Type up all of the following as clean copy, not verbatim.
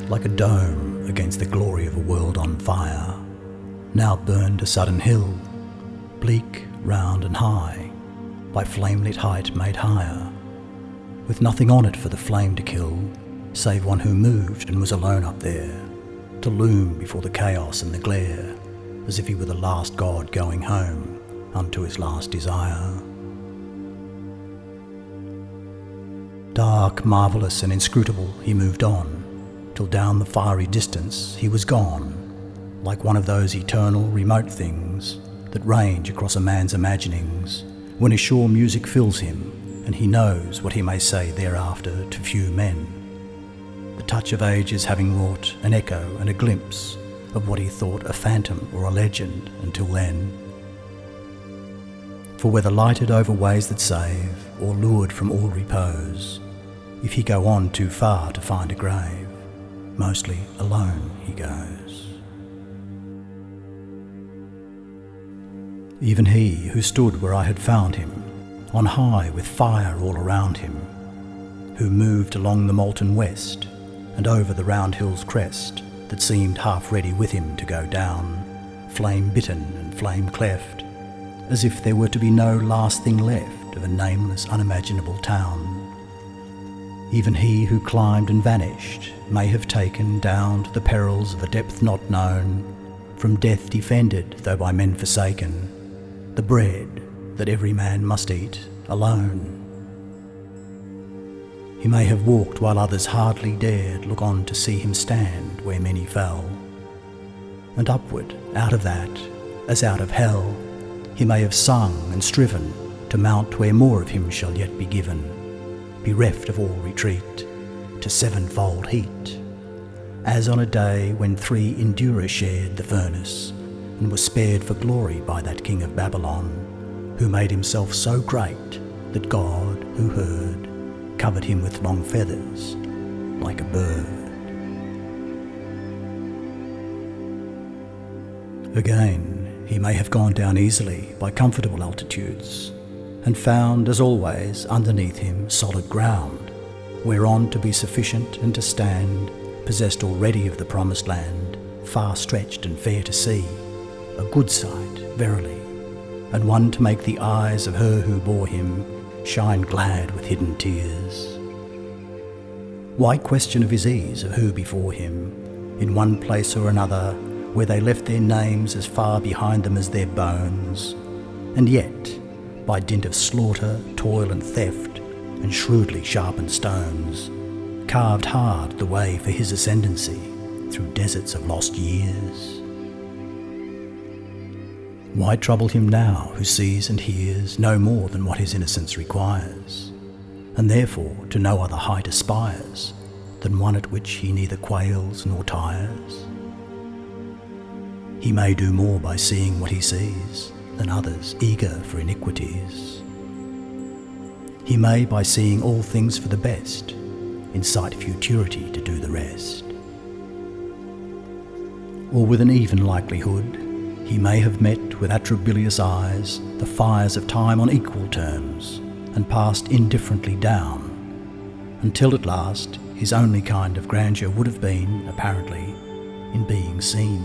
like a dome against the glory of a world on fire, now burned a sudden hill, bleak, round and high, by flame-lit height made higher, with nothing on it for the flame to kill, save one who moved and was alone up there, to loom before the chaos and the glare, as if he were the last god going home unto his last desire. Dark, marvellous and inscrutable he moved on, till down the fiery distance he was gone, like one of those eternal remote things that range across a man's imaginings, when a sure music fills him, and he knows what he may say thereafter to few men, the touch of ages having wrought an echo and a glimpse of what he thought a phantom or a legend until then. For whether lighted over ways that save, or lured from all repose, if he go on too far to find a grave, mostly alone he goes. Even he who stood where I had found him, on high with fire all around him, who moved along the molten west, and over the round hill's crest, that seemed half ready with him to go down, flame-bitten and flame-cleft, as if there were to be no last thing left of a nameless, unimaginable town. Even he who climbed and vanished may have taken down to the perils of a depth not known, from death defended though by men forsaken, the bread that every man must eat alone. He may have walked while others hardly dared look on to see him stand where many fell, and upward out of that, as out of hell, he may have sung and striven to mount where more of him shall yet be given, bereft of all retreat, to sevenfold heat, as on a day when 3 endurers shared the furnace, and were spared for glory by that king of Babylon, who made himself so great that God, who heard, covered him with long feathers, like a bird. Again, he may have gone down easily by comfortable altitudes, and found, as always, underneath him solid ground, whereon to be sufficient and to stand, possessed already of the promised land, far stretched and fair to see, a good sight, verily, and one to make the eyes of her who bore him shine glad with hidden tears. Why question of his ease of who before him, in one place or another, where they left their names as far behind them as their bones, and yet, by dint of slaughter, toil and theft, and shrewdly sharpened stones, carved hard the way for his ascendancy through deserts of lost years? Why trouble him now who sees and hears no more than what his innocence requires, and therefore to no other height aspires than one at which he neither quails nor tires? He may do more by seeing what he sees than others eager for iniquities. He may, by seeing all things for the best, incite futurity to do the rest. Or with an even likelihood, he may have met with atrabilious eyes the fires of time on equal terms, and passed indifferently down, until at last his only kind of grandeur would have been, apparently, in being seen.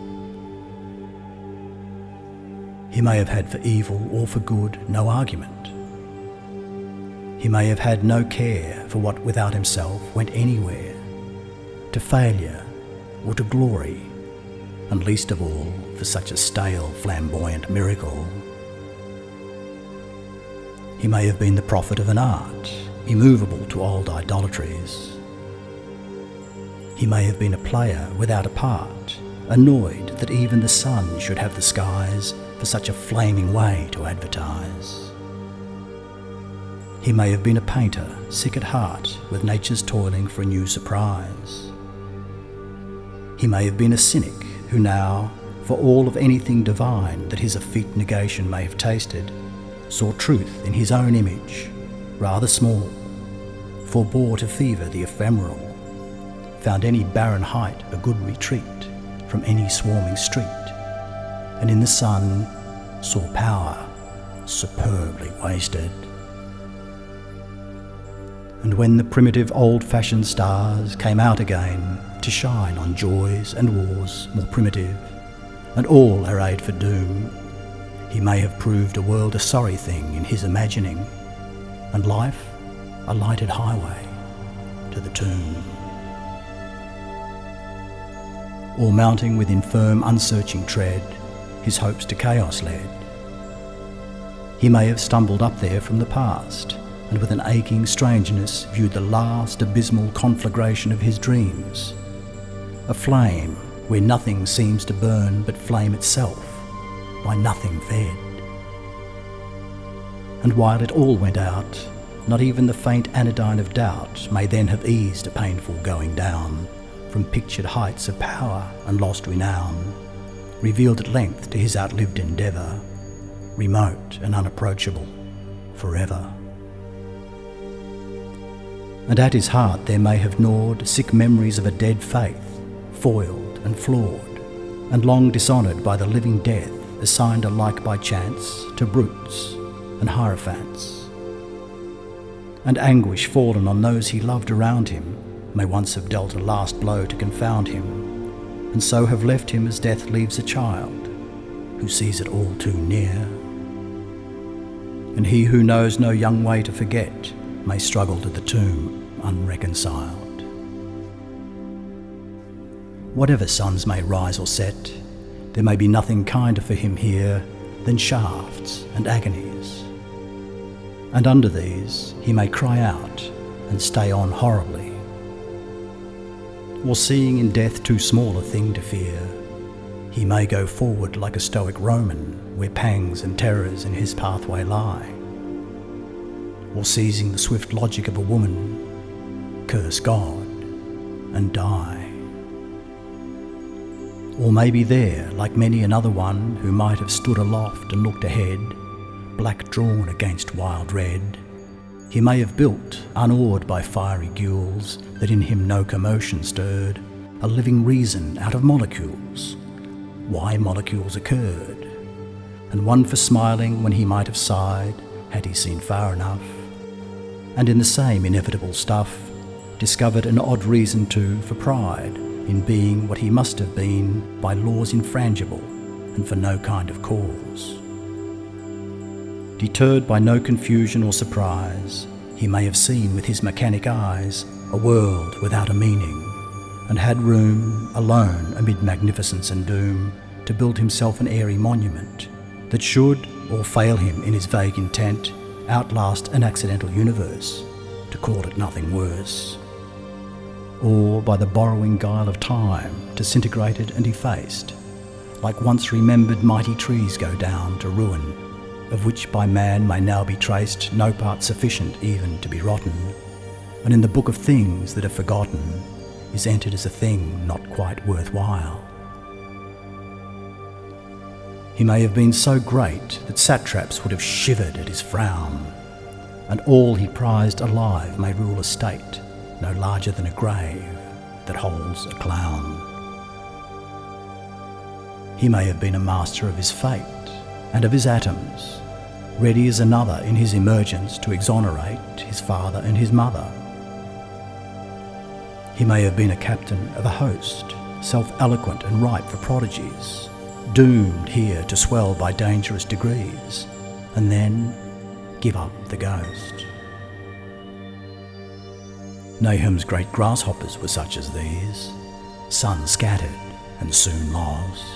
He may have had for evil or for good no argument. He may have had no care for what without himself went anywhere, to failure or to glory, and least of all for such a stale, flamboyant miracle. He may have been the prophet of an art, immovable to old idolatries. He may have been a player without a part, annoyed that even the sun should have the skies for such a flaming way to advertise. He may have been a painter, sick at heart with nature's toiling for a new surprise. He may have been a cynic who now, for all of anything divine that his effete negation may have tasted, saw truth in his own image, rather small, forbore to fever the ephemeral, found any barren height a good retreat from any swarming street, and in the sun saw power superbly wasted. And when the primitive old-fashioned stars came out again to shine on joys and wars more primitive, and all arrayed for doom. He may have proved a world a sorry thing in his imagining, and life a lighted highway to the tomb. Or mounting with infirm, unsearching tread, his hopes to chaos led. He may have stumbled up there from the past, and with an aching strangeness viewed the last abysmal conflagration of his dreams, a flame where nothing seems to burn but flame itself, by nothing fed. And while it all went out, not even the faint anodyne of doubt may then have eased a painful going down from pictured heights of power and lost renown, revealed at length to his outlived endeavour, remote and unapproachable, forever. And at his heart there may have gnawed sick memories of a dead faith, foiled and flawed, and long dishonoured by the living death assigned alike by chance to brutes and hierophants. And anguish fallen on those he loved around him may once have dealt a last blow to confound him, and so have left him as death leaves a child who sees it all too near. And he who knows no young way to forget may struggle to the tomb unreconciled. Whatever suns may rise or set, there may be nothing kinder for him here than shafts and agonies. And under these he may cry out and stay on horribly. Or seeing in death too small a thing to fear, he may go forward like a stoic Roman where pangs and terrors in his pathway lie. Or seizing the swift logic of a woman, curse God and die. Or maybe there, like many another one who might have stood aloft and looked ahead, black drawn against wild red, he may have built, unawed by fiery gules that in him no commotion stirred, a living reason out of molecules, why molecules occurred, and one for smiling when he might have sighed, had he seen far enough, and in the same inevitable stuff discovered an odd reason too for pride in being what he must have been by laws infrangible and for no kind of cause. Deterred by no confusion or surprise, he may have seen with his mechanic eyes a world without a meaning, and had room, alone amid magnificence and doom, to build himself an airy monument that should, or fail him in his vague intent, outlast an accidental universe, to call it nothing worse. Or by the borrowing guile of time, disintegrated and effaced, like once remembered mighty trees go down to ruin, of which by man may now be traced no part sufficient even to be rotten, and in the book of things that are forgotten is entered as a thing not quite worthwhile. He may have been so great that satraps would have shivered at his frown, and all he prized alive may rule a state no larger than a grave that holds a clown. He may have been a master of his fate and of his atoms, ready as another in his emergence to exonerate his father and his mother. He may have been a captain of a host, self-eloquent and ripe for prodigies, doomed here to swell by dangerous degrees, and then give up the ghost. Nahum's great grasshoppers were such as these, sun scattered and soon lost.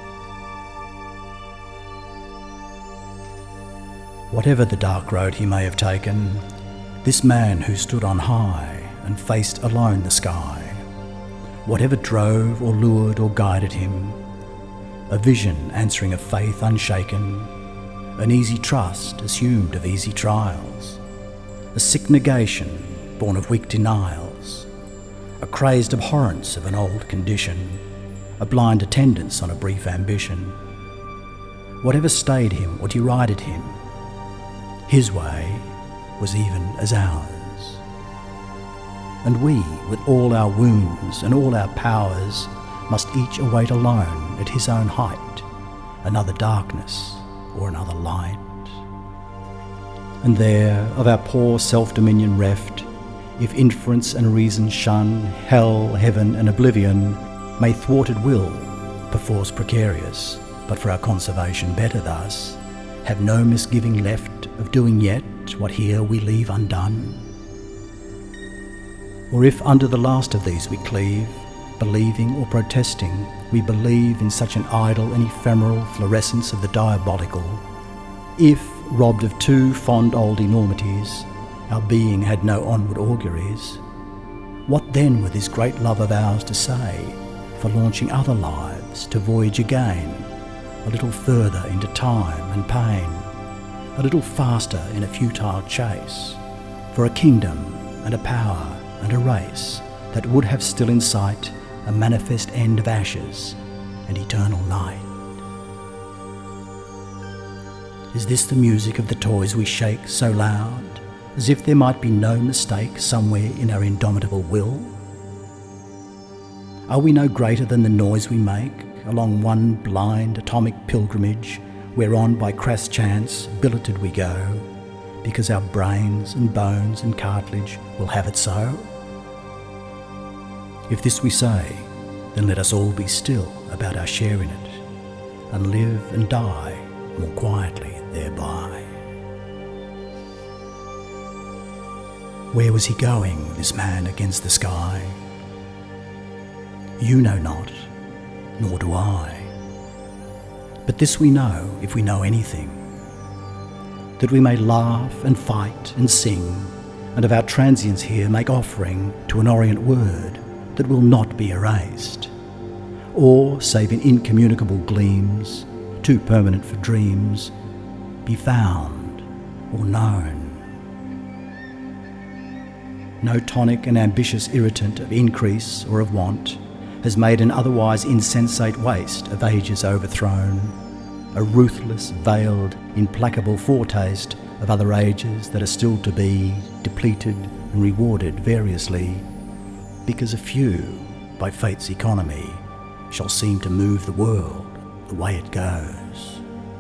Whatever the dark road he may have taken, this man who stood on high and faced alone the sky, whatever drove or lured or guided him, a vision answering a faith unshaken, an easy trust assumed of easy trials, a sick negation born of weak denials, a crazed abhorrence of an old condition, a blind attendance on a brief ambition. Whatever stayed him or derided him, his way was even as ours. And we, with all our wounds and all our powers, must each await alone at his own height another darkness or another light. And there, of our poor self-dominion reft, if inference and reason shun hell, heaven, and oblivion, may thwarted will, perforce precarious, but for our conservation better thus, have no misgiving left of doing yet what here we leave undone? Or if under the last of these we cleave, believing or protesting, we believe in such an idle and ephemeral fluorescence of the diabolical, if, robbed of two fond old enormities, our being had no onward auguries, what then with this great love of ours to say for launching other lives to voyage again, a little further into time and pain, a little faster in a futile chase, for a kingdom and a power and a race that would have still in sight a manifest end of ashes and eternal night? Is this the music of the toys we shake so loud, as if there might be no mistake somewhere in our indomitable will? Are we no greater than the noise we make along one blind atomic pilgrimage, whereon by crass chance billeted we go, because our brains and bones and cartilage will have it so? If this we say, then let us all be still about our share in it, and live and die more quietly thereby. Where was he going, this man against the sky? You know not, nor do I. But this we know, if we know anything, that we may laugh and fight and sing, and of our transience here make offering to an orient word that will not be erased, or, save in incommunicable gleams, too permanent for dreams, be found or known. No tonic and ambitious irritant of increase or of want has made an otherwise insensate waste of ages overthrown, a ruthless, veiled, implacable foretaste of other ages that are still to be depleted and rewarded variously, because a few, by fate's economy, shall seem to move the world the way it goes.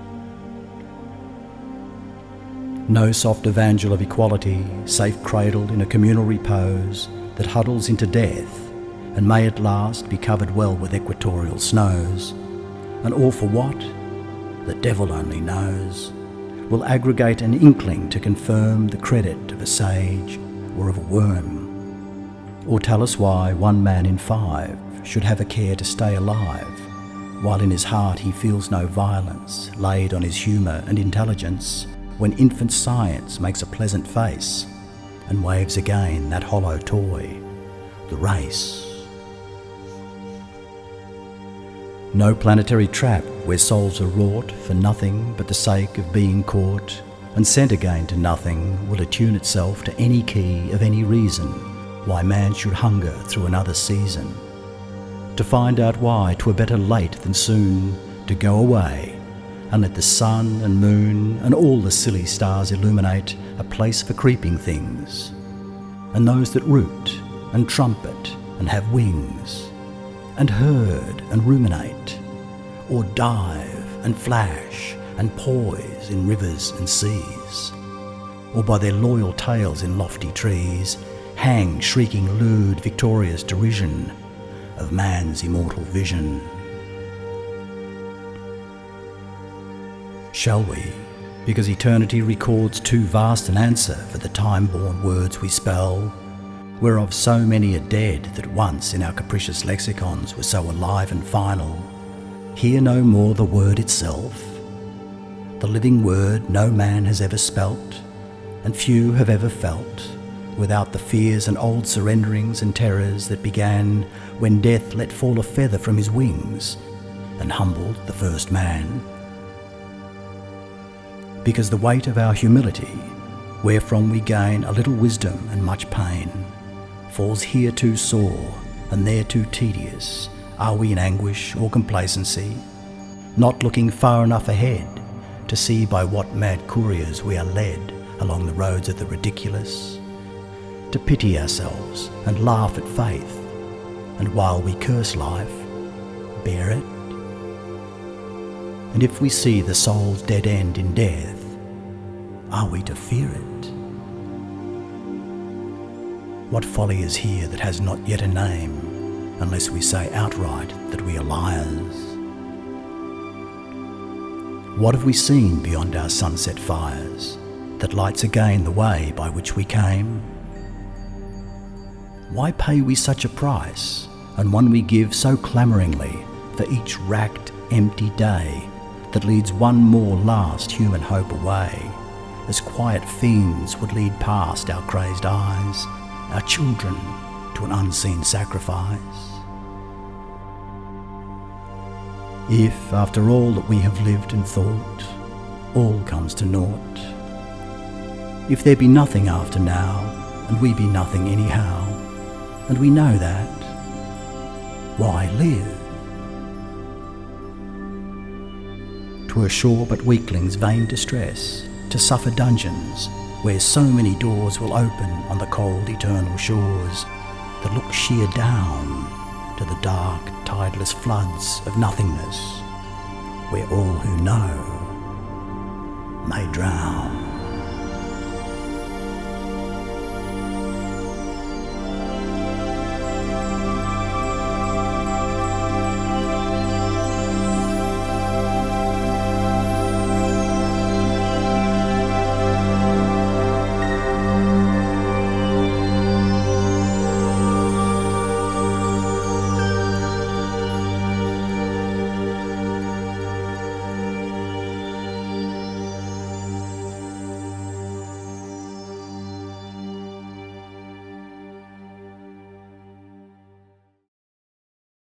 No soft evangel of equality, safe cradled in a communal repose that huddles into death, and may at last be covered well with equatorial snows, and all for what? The devil only knows, will aggregate an inkling to confirm the credit of a sage or of a worm, or tell us why 1 man in 5 should have a care to stay alive, while in his heart he feels no violence laid on his humour and intelligence, when infant science makes a pleasant face and waves again that hollow toy, the race. No planetary trap where souls are wrought for nothing but the sake of being caught and sent again to nothing will attune itself to any key of any reason why man should hunger through another season, to find out why 'twere better late than soon to go away and let the sun and moon and all the silly stars illuminate a place for creeping things, and those that root and trumpet and have wings, and herd and ruminate, or dive and flash and poise in rivers and seas, or by their loyal tails in lofty trees hang shrieking lewd victorious derision of man's immortal vision. Shall we, because eternity records too vast an answer for the time-born words we spell, whereof so many are dead that once in our capricious lexicons were so alive and final, hear no more the word itself, the living word no man has ever spelt, and few have ever felt, without the fears and old surrenderings and terrors that began when death let fall a feather from his wings and humbled the first man. Because the weight of our humility, wherefrom we gain a little wisdom and much pain, falls here too sore and there too tedious, are we in anguish or complacency, not looking far enough ahead to see by what mad couriers we are led along the roads of the ridiculous, to pity ourselves and laugh at faith, and while we curse life, bear it? And if we see the soul's dead end in death, are we to fear it? What folly is here that has not yet a name, unless we say outright that we are liars? What have we seen beyond our sunset fires, that lights again the way by which we came? Why pay we such a price, and one we give so clamouringly, for each racked, empty day that leads one more last human hope away, as quiet fiends would lead past our crazed eyes, our children to an unseen sacrifice? If, after all that we have lived and thought, all comes to naught, if there be nothing after now, and we be nothing anyhow, and we know that, why live? 'Twere sure but weaklings' vain distress to suffer dungeons where so many doors will open on the cold eternal shores that look sheer down to the dark tideless floods of nothingness, where all who know may drown.